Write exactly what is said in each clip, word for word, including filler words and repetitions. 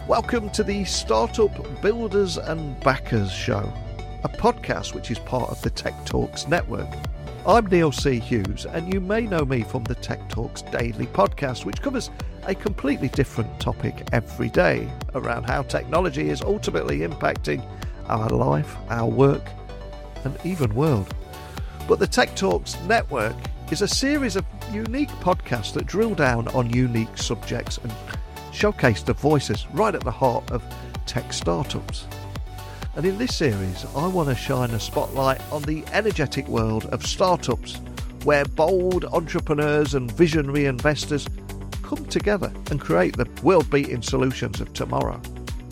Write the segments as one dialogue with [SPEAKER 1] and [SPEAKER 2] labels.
[SPEAKER 1] Welcome to the Startup Builders and Backers Show, a podcast which is part of the Tech Talks network. I'm Neil C. Hughes, and you may know me from the Tech Talks Daily podcast, which covers a completely different topic every day around how technology is ultimately impacting our life, our work, and even world. But the Tech Talks network is a series of unique podcasts that drill down on unique subjects and showcase the voices right at the heart of tech startups. And in this series, I want to shine a spotlight on the energetic world of startups, where bold entrepreneurs and visionary investors come together and create the world-beating solutions of tomorrow.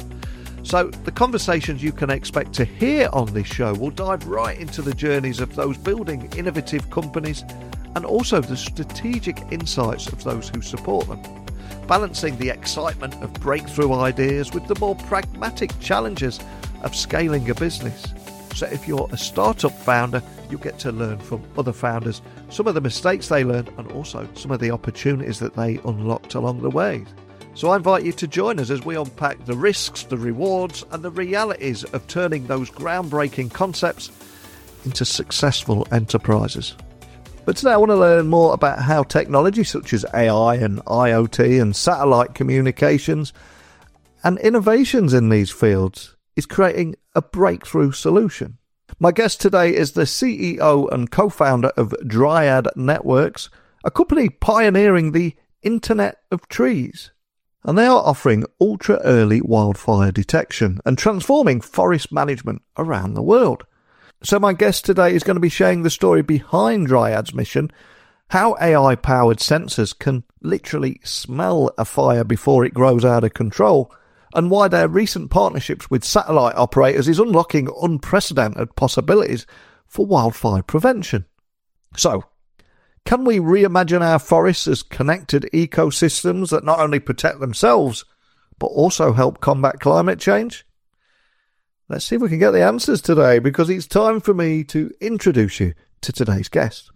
[SPEAKER 1] So the conversations you can expect to hear on this show will dive right into the journeys of those building innovative companies and also the strategic insights of those who support them, balancing the excitement of breakthrough ideas with the more pragmatic challenges of scaling a business. So if you're a startup founder, you get to learn from other founders, some of the mistakes they learned and also some of the opportunities that they unlocked along the way. So I invite you to join us as we unpack the risks, the rewards and the realities of turning those groundbreaking concepts into successful enterprises. But today I want to learn more about how technology such as A I and I O T and satellite communications and innovations in these fields is creating a breakthrough solution. My guest today is the C E O and co-founder of Dryad Networks, a company pioneering the Internet of Trees. And they are offering ultra-early wildfire detection and transforming forest management around the world. So my guest today is going to be sharing the story behind Dryad's mission, how A I-powered sensors can literally smell a fire before it grows out of control, and why their recent partnerships with satellite operators is unlocking unprecedented possibilities for wildfire prevention. So, can we reimagine our forests as connected ecosystems that not only protect themselves, but also help combat climate change? Let's see if we can get the answers today, because it's time for me to introduce you to today's guest.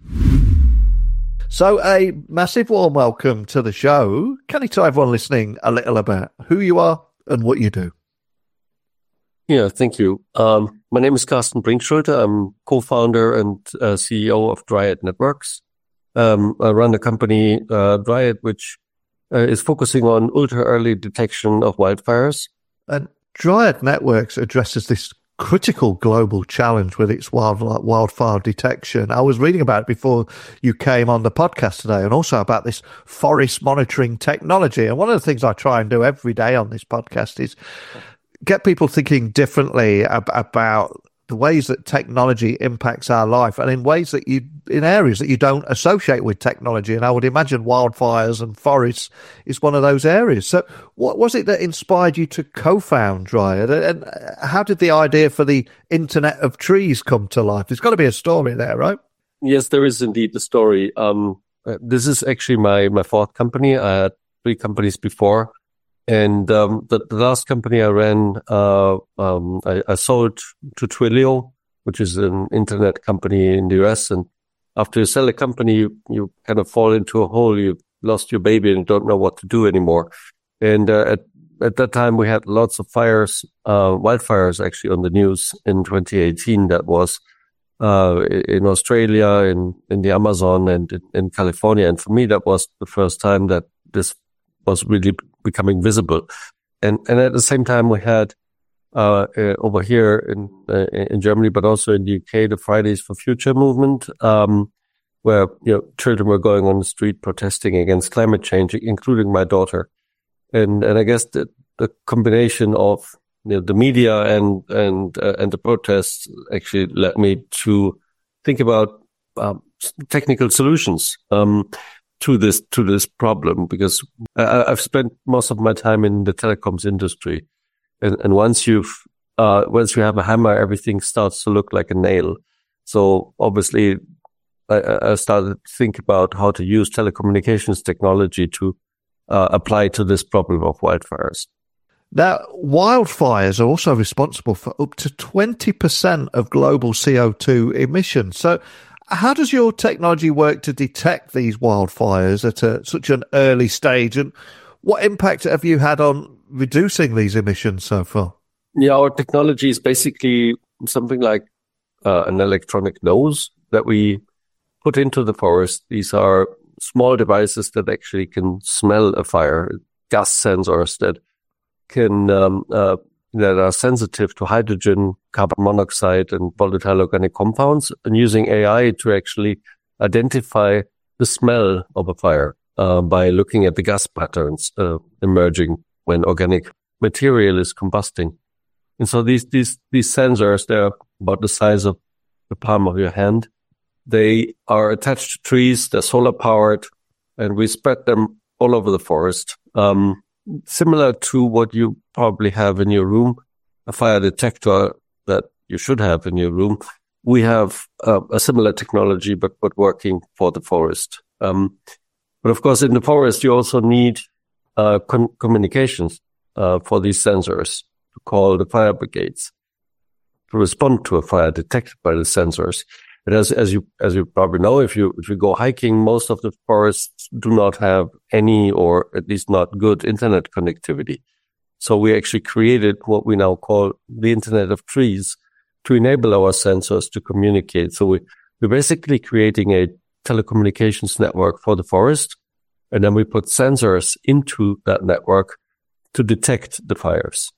[SPEAKER 1] So a massive warm welcome to the show. Can you tell everyone listening a little about who you are and what you do?
[SPEAKER 2] Yeah, thank you. Um, my name is Carsten Brinkschulte. I'm co-founder and uh, C E O of Dryad Networks. Um, I run a company, uh, Dryad, which uh, is focusing on ultra-early detection of wildfires.
[SPEAKER 1] And Dryad Networks addresses this critical global challenge with its wild, wildfire detection. I was reading about it before you came on the podcast today, and also about this forest monitoring technology. And one of the things I try and do every day on this podcast is get people thinking differently ab- about the ways that technology impacts our life, and in ways that you, in areas that you don't associate with technology. And I would imagine wildfires and forests is one of those areas. So what was it that inspired you to co-found Dryad? And how did the idea for the Internet of Trees come to life? There's got to be a story there, right?
[SPEAKER 2] Yes, there is indeed a story. Um, this is actually my, my fourth company. I had three companies before. And um, the, the last company I ran, uh, um, I, I sold to Twilio, which is an internet company in the U S. And after you sell a company, you, you kind of fall into a hole. You lost your baby and don't know what to do anymore. And uh, at at that time, we had lots of fires, uh, wildfires actually on the news in twenty eighteen. That was uh, in Australia, in, in the Amazon, and in, in California. And for me, that was the first time that this was really becoming visible. And, and at the same time, we had, uh, uh over here in, uh, in Germany, but also in the U K, the Fridays for Future movement, um, where, you know, children were going on the street protesting against climate change, including my daughter. And, and I guess the, the combination of, you know, the media and, and, uh, and the protests actually led me to think about, um, technical solutions, um, to this, to this problem, because I, I've spent most of my time in the telecoms industry. And, and once you've, uh, once you have a hammer, everything starts to look like a nail. So obviously I, I started to think about how to use telecommunications technology to, uh, apply to this problem of wildfires.
[SPEAKER 1] Now, wildfires are also responsible for up to twenty percent of global C O two emissions. So how does your technology work to detect these wildfires at a, such an early stage? And what impact have you had on reducing these emissions so far?
[SPEAKER 2] Yeah, our technology is basically something like uh, an electronic nose that we put into the forest. These are small devices that actually can smell a fire, gas sensors that can um, uh, that are sensitive to hydrogen, carbon monoxide, and volatile organic compounds, and using A I to actually identify the smell of a fire uh, by looking at the gas patterns uh, emerging when organic material is combusting. And so these these these sensors, they're about the size of the palm of your hand. They are attached to trees, they're solar powered, and we spread them all over the forest. Um, similar to what you probably have in your room, a fire detector that you should have in your room. We have uh, a similar technology, but, but working for the forest. Um, but of course, in the forest, you also need uh, con- communications uh, for these sensors to call the fire brigades to respond to a fire detected by the sensors. And as, as you, as you probably know, if you, if you go hiking, most of the forests do not have any, or at least not good internet connectivity. So we actually created what we now call the Internet of Trees to enable our sensors to communicate. So we, we're basically creating a telecommunications network for the forest. And then we put sensors into that network to detect the fires.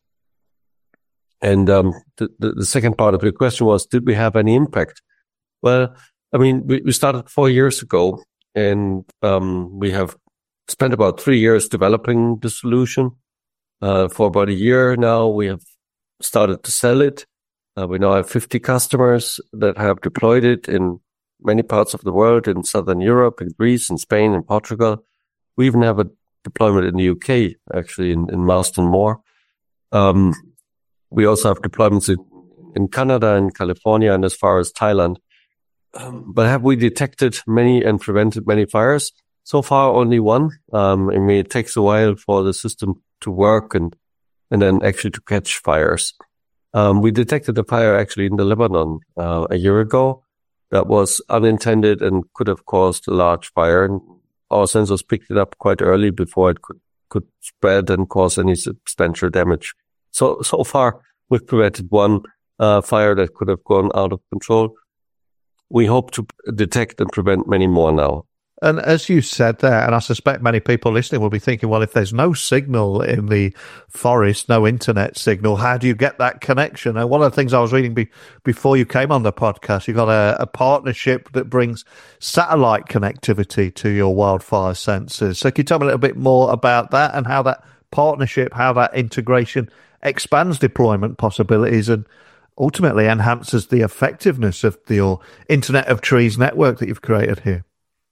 [SPEAKER 2] And, um, the, the, the second part of your question was, did we have any impact? Well, I mean, we, we started four years ago, and um, we have spent about three years developing the solution. Uh, for about a year now, we have started to sell it. Uh, we now have fifty customers that have deployed it in many parts of the world, in Southern Europe, in Greece, in Spain, in Portugal. We even have a deployment in the U K, actually, in, in Marston Moor. Um, we also have deployments in, in Canada and California and as far as Thailand. Um, but have we detected many and prevented many fires? So far, only one. Um, I mean, it takes a while for the system to work and, and then actually to catch fires. Um, we detected a fire actually in the Lebanon, uh, a year ago that was unintended and could have caused a large fire. And our sensors picked it up quite early before it could, could spread and cause any substantial damage. So, so far, we've prevented one, uh, fire that could have gone out of control. We hope to detect and prevent many more now.
[SPEAKER 1] And as you said there, and I suspect many people listening will be thinking, well, if there's no signal in the forest, no internet signal, how do you get that connection? And one of the things I was reading be, before you came on the podcast, you've got a, a partnership that brings satellite connectivity to your wildfire sensors. So can you tell me a little bit more about that and how that partnership, how that integration expands deployment possibilities and ultimately enhances the effectiveness of the your Internet of Trees network that you've created here?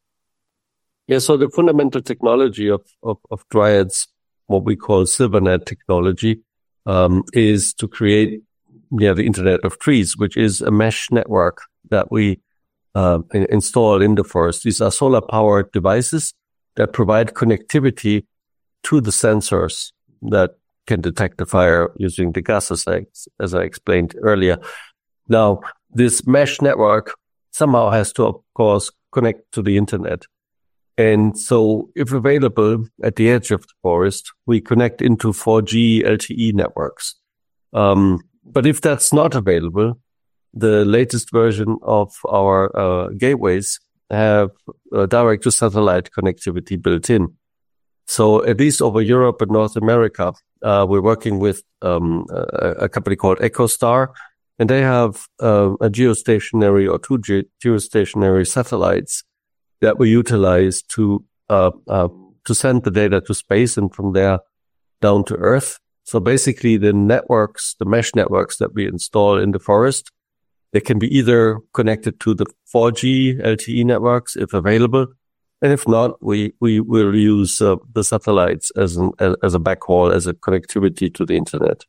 [SPEAKER 2] Yeah, so the fundamental technology of, of, of Dryad's, what we call SilverNet technology, um, is to create, yeah, the Internet of Trees, which is a mesh network that we uh, install in the forest. These are solar powered devices that provide connectivity to the sensors that can detect the fire using the gases, as I explained earlier. Now, this mesh network somehow has to, of course, connect to the internet. And so if available at the edge of the forest, we connect into four G L T E networks. Um, but if that's not available, the latest version of our uh, gateways have uh, direct to satellite connectivity built in. So at least over Europe and North America, uh, we're working with um, a, a company called EchoStar, and they have uh, a geostationary or two ge- geostationary satellites that we utilize to uh, uh, to send the data to space and from there down to Earth. So basically, the networks, the mesh networks that we install in the forest, they can be either connected to the four G L T E networks if available. And if not, we, we will use uh, the satellites as an, as a backhaul, as a connectivity to the internet.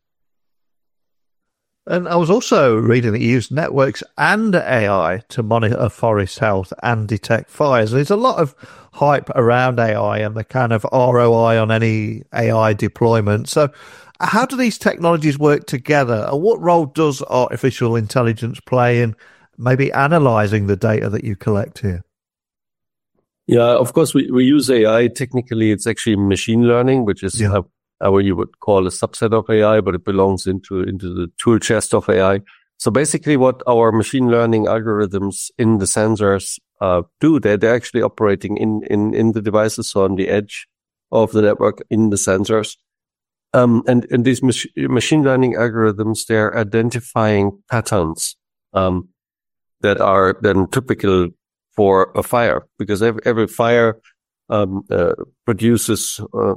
[SPEAKER 1] And I was also reading that you use networks and A I to monitor forest health and detect fires. There's a lot of hype around A I and the kind of R O I on any A I deployment. So how do these technologies work together? And what role does artificial intelligence play in maybe analyzing the data that you collect here?
[SPEAKER 2] Yeah, of course, we, we use A I. Technically, it's actually machine learning, which is yeah. a, uh, what you would call a subset of A I, but it belongs into, into the tool chest of A I. So basically what our machine learning algorithms in the sensors uh, do, they're, they're actually operating in, in, in the devices, so on the edge of the network in the sensors. Um, and, and these mach- machine learning algorithms, they're identifying patterns um, that are then typical for a fire, because every, every fire um, uh, produces uh,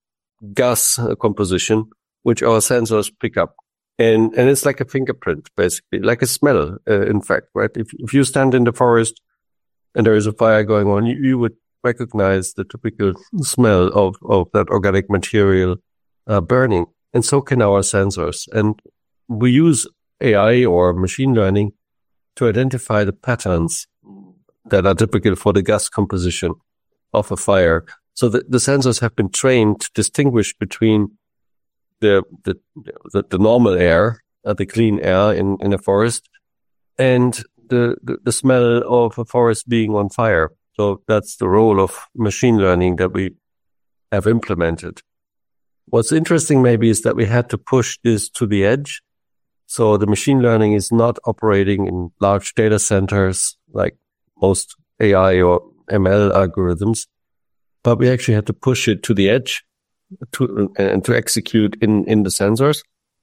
[SPEAKER 2] gas composition, which our sensors pick up. And, and it's like a fingerprint, basically, like a smell, uh, in fact, right? If, if you stand in the forest and there is a fire going on, you, you would recognize the typical smell of, of that organic material, uh, burning. And so can our sensors. And we use A I or machine learning to identify the patterns that are typical for the gas composition of a fire. So the, the sensors have been trained to distinguish between the the the, the normal air, uh, the clean air in, in a forest, and the, the the smell of a forest being on fire. So that's the role of machine learning that we have implemented. What's interesting maybe is that we had to push this to the edge. So the machine learning is not operating in large data centers like most A I or M L algorithms, but we actually had to push it to the edge to and to execute in, in the sensors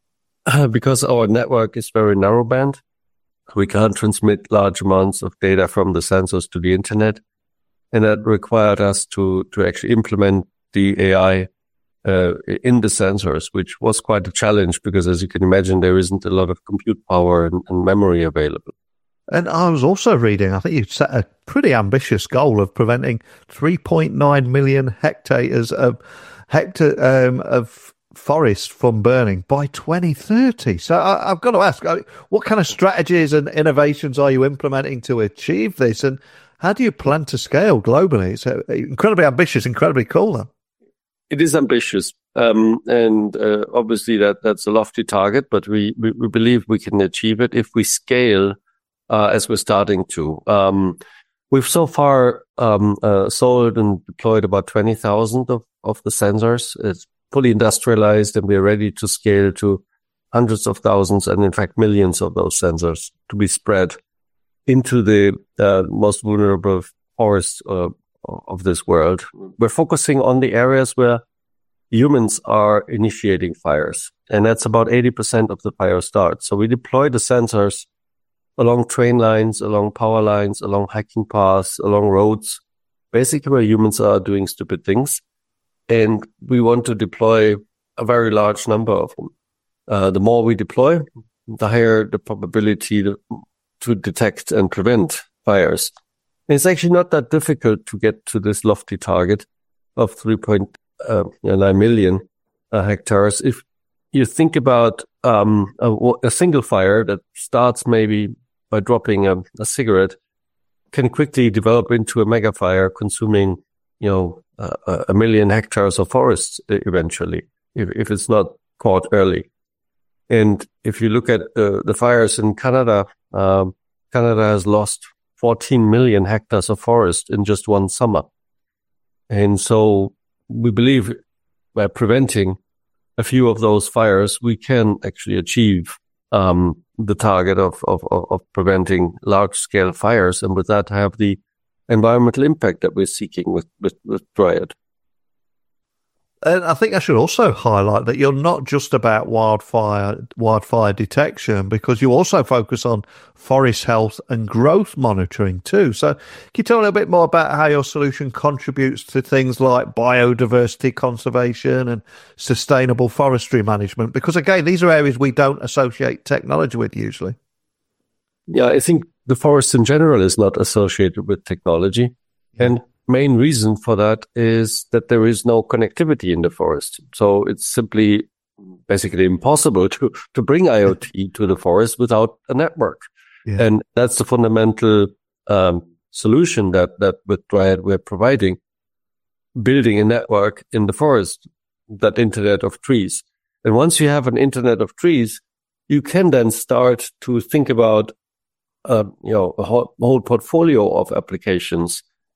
[SPEAKER 2] uh, because our network is very narrowband. We can't transmit large amounts of data from the sensors to the internet. And that required us to, to actually implement the A I uh, in the sensors, which was quite a challenge because, as you can imagine, there isn't a lot of compute power and, and memory available.
[SPEAKER 1] And I was also reading, I think you set a pretty ambitious goal of preventing three point nine million hectares of hectare um, of forest from burning by twenty thirty. So I, I've got to ask, what kind of strategies and innovations are you implementing to achieve this? And how do you plan to scale globally? It's incredibly ambitious, incredibly cool, then.
[SPEAKER 2] It is ambitious. Um, and uh, obviously that that's a lofty target, but we, we, we believe we can achieve it if we scale uh, as we're starting to. Um, we've so far um, uh, sold and deployed about twenty thousand of, of the sensors. It's fully industrialized, and we're ready to scale to hundreds of thousands and, in fact, millions of those sensors to be spread into the uh, most vulnerable forests uh, of this world. We're focusing on the areas where humans are initiating fires, and that's about eighty percent of the fire start. So we deploy the sensors along train lines, along power lines, along hiking paths, along roads, basically where humans are doing stupid things. And we want to deploy a very large number of them. Uh, the more we deploy, the higher the probability to, to detect and prevent fires. And it's actually not that difficult to get to this lofty target of three point nine million uh, hectares. If you think about um, a, a single fire that starts maybe by dropping a, a cigarette, can quickly develop into a mega fire consuming, you know, uh, a million hectares of forests eventually, if, if it's not caught early. And if you look at uh, the fires in Canada, um, Canada has lost fourteen million hectares of forest in just one summer. And so we believe by preventing a few of those fires, we can actually achieve um, the target of, of, of preventing large-scale fires, and with that have the environmental impact that we're seeking with, with, with Dryad.
[SPEAKER 1] And I think I should also highlight that you're not just about wildfire wildfire detection, because you also focus on forest health and growth monitoring too. So can you tell a little bit more about how your solution contributes to things like biodiversity conservation and sustainable forestry management? Because again, these are areas we don't associate technology with usually.
[SPEAKER 2] Yeah, I think the forest in general is not associated with technology. Yeah. And main reason for that is that there is no connectivity in the forest. So it's simply basically impossible to, to bring IoT to the forest without a network. Yeah. And that's the fundamental um, solution that, that with Dryad we're providing, building a network in the forest, that Internet of Trees. And once you have an Internet of Trees, you can then start to think about, uh, you know, a whole, a whole portfolio of applications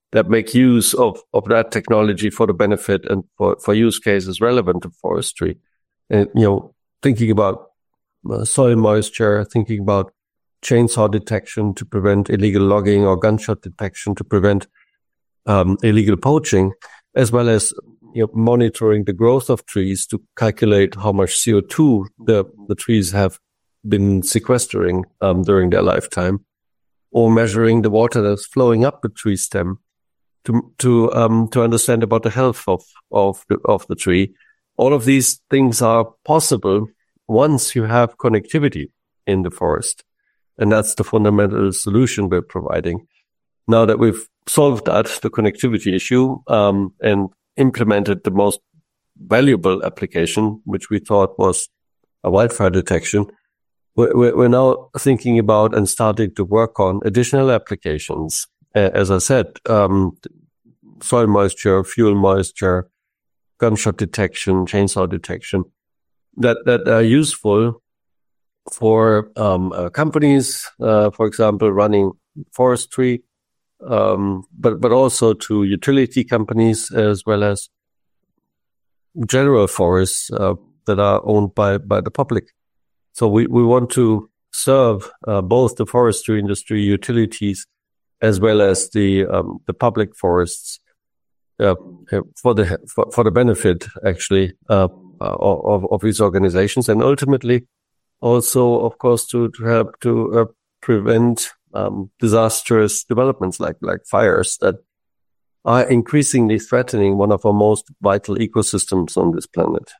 [SPEAKER 2] that make use of, of that technology for the benefit and for, for use cases relevant to forestry. And, you know, thinking about uh, soil moisture, thinking about chainsaw detection to prevent illegal logging or gunshot detection to prevent um, illegal poaching, as well as you know, monitoring the growth of trees to calculate how much C O two the, the trees have been sequestering um, during their lifetime, or measuring the water that's flowing up the tree stem to to um, to understand about the health of of the, of the tree. All of these things are possible once you have connectivity in the forest, and that's the fundamental solution we're providing. Now that we've solved that, the connectivity issue, um, and implemented the most valuable application, which we thought was a wildfire detection, we're, we're now thinking about and starting to work on additional applications. As I said, um, soil moisture, fuel moisture, gunshot detection, chainsaw detection, that, that are useful for um, uh, companies, uh, for example, running forestry, um, but but also to utility companies as well as general forests uh, that are owned by, by the public. So we, we want to serve uh, both the forestry industry, utilities, as well as the um, the public forests uh, for the for, for the benefit actually uh, of of these organizations, and ultimately also, of course, to to help to uh, prevent um, disastrous developments like like fires that are increasingly threatening one of our most vital ecosystems on this planet.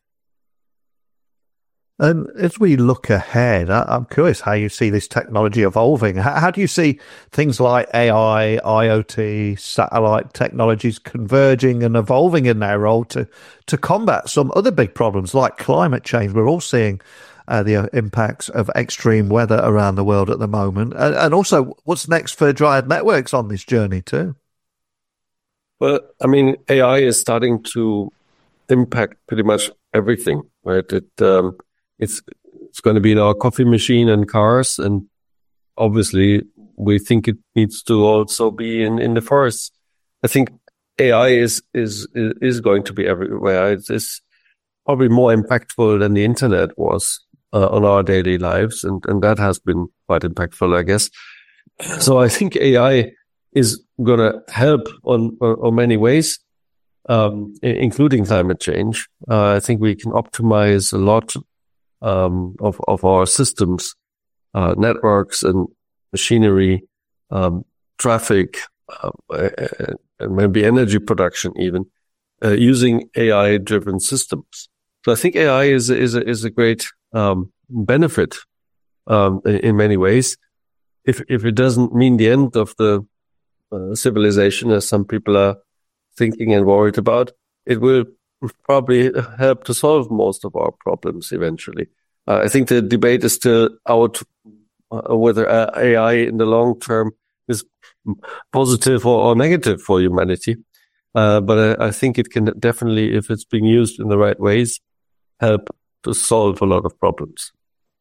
[SPEAKER 1] And as we look ahead, I'm curious how you see this technology evolving. How, how do you see things like A I, IoT, satellite technologies converging and evolving in their role to, to combat some other big problems like climate change? We're all seeing uh, the impacts of extreme weather around the world at the moment. And, and also, what's next for Dryad Networks on this journey too?
[SPEAKER 2] Well, I mean, A I is starting to impact pretty much everything, right? It, um, It's it's going to be in our coffee machine and cars, and obviously we think it needs to also be in, in the forests. I think A I is is is going to be everywhere. It's, it's probably more impactful than the internet was uh, on our daily lives, and, and that has been quite impactful, I guess. So I think A I is going to help on, on, on many ways, um, including climate change. Uh, I think we can optimize a lot Um, of, of our systems, uh, networks and machinery, um, traffic, uh, and maybe energy production even, uh, using A I-driven systems. So I think A I is, is, a, is a great, um, benefit, um, in, in many ways. If, if it doesn't mean the end of the uh, civilization, as some people are thinking and worried about, it will probably help to solve most of our problems eventually. Uh, I think the debate is still out uh, whether uh, A I in the long term is positive or, or negative for humanity. Uh, but I, I think it can definitely, if it's being used in the right ways, help to solve a lot of problems.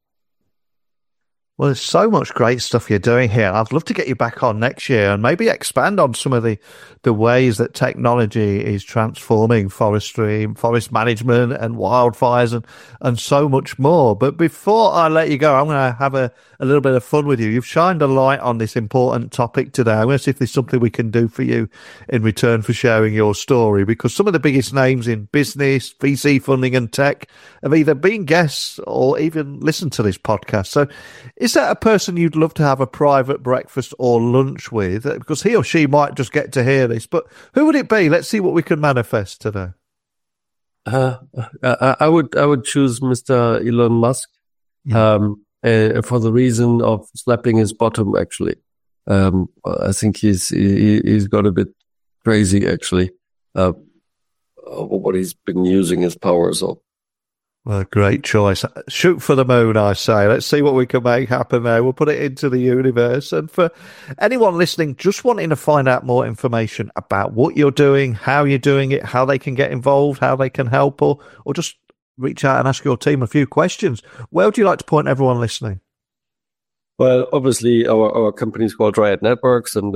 [SPEAKER 1] Well, there's so much great stuff you're doing here. I'd love to get you back on next year and maybe expand on some of the, the ways that technology is transforming forestry, forest management and wildfires and, and so much more. But before I let you go, I'm going to have a, a little bit of fun with you. You've shined a light on this important topic today. I'm going to see if there's something we can do for you in return for sharing your story, because some of the biggest names in business, V C funding and tech have either been guests or even listened to this podcast. So is that a person you'd love to have a private breakfast or lunch with? Because he or she might just get to hear this, but who would it be? Let's see what we can manifest today.
[SPEAKER 2] Uh, I, I would, I would choose Mister Elon Musk, yeah. um, uh, for the reason of slapping his bottom, actually. Um, I think he's, he, he's got a bit crazy, actually, uh, what he's been using his powers of.
[SPEAKER 1] Well, great choice. Shoot for the moon, I say. Let's see what we can make happen there. We'll put it into the universe. And for anyone listening, just wanting to find out more information about what you're doing, how you're doing it, how they can get involved, how they can help, or, or just reach out and ask your team a few questions, where would you like to point everyone listening?
[SPEAKER 2] Well, obviously, our, our company is called Dryad Networks, and the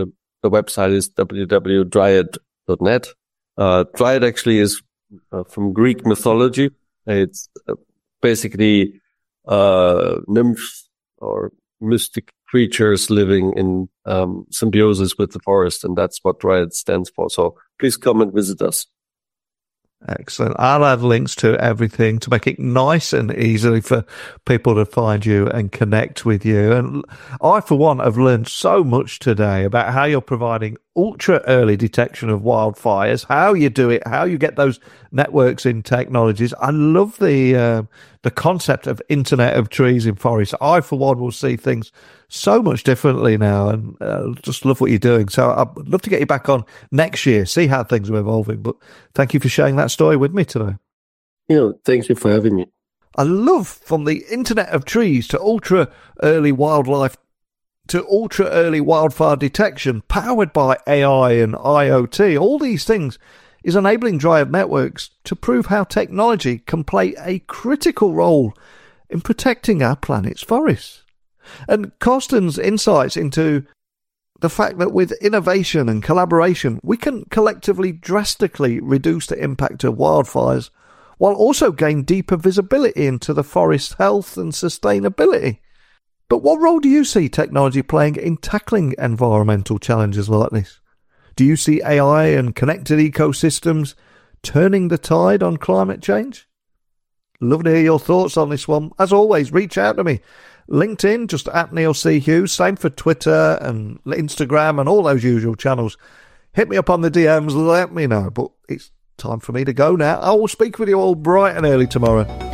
[SPEAKER 2] the website is w w w dot dryad dot net. Uh, Dryad actually is uh, from Greek mythology. It's uh, basically uh, nymphs or mystic creatures living in um, symbiosis with the forest, and that's what Dryad stands for. So please come and visit us.
[SPEAKER 1] Excellent. I'll add links to everything to make it nice and easy for people to find you and connect with you. And I, for one, have learned so much today about how you're providing ultra early detection of wildfires, how you do it, how you get those networks in technologies. I love the uh, the concept of Internet of Trees in forests. I, for one, will see things so much differently now, and uh, just love what you're doing. So I'd love to get you back on next year, see how things are evolving. But thank you for sharing that story with me today.
[SPEAKER 2] You know, thank you for having me.
[SPEAKER 1] I love from the Internet of Trees to ultra early wildlife to ultra early wildfire detection powered by A I and I O T. All these things is enabling Dryad Networks to prove how technology can play a critical role in protecting our planet's forests. And Carsten's insights into the fact that with innovation and collaboration, we can collectively drastically reduce the impact of wildfires while also gain deeper visibility into the forest's health and sustainability. But what role do you see technology playing in tackling environmental challenges like this? Do you see A I and connected ecosystems turning the tide on climate change? Love to hear your thoughts on this one. As always, reach out to me. LinkedIn, just at Neil C. Hughes. Same for Twitter and Instagram and all those usual channels. Hit me up on the D Ms, let me know. But it's time for me to go now. I will speak with you all bright and early tomorrow.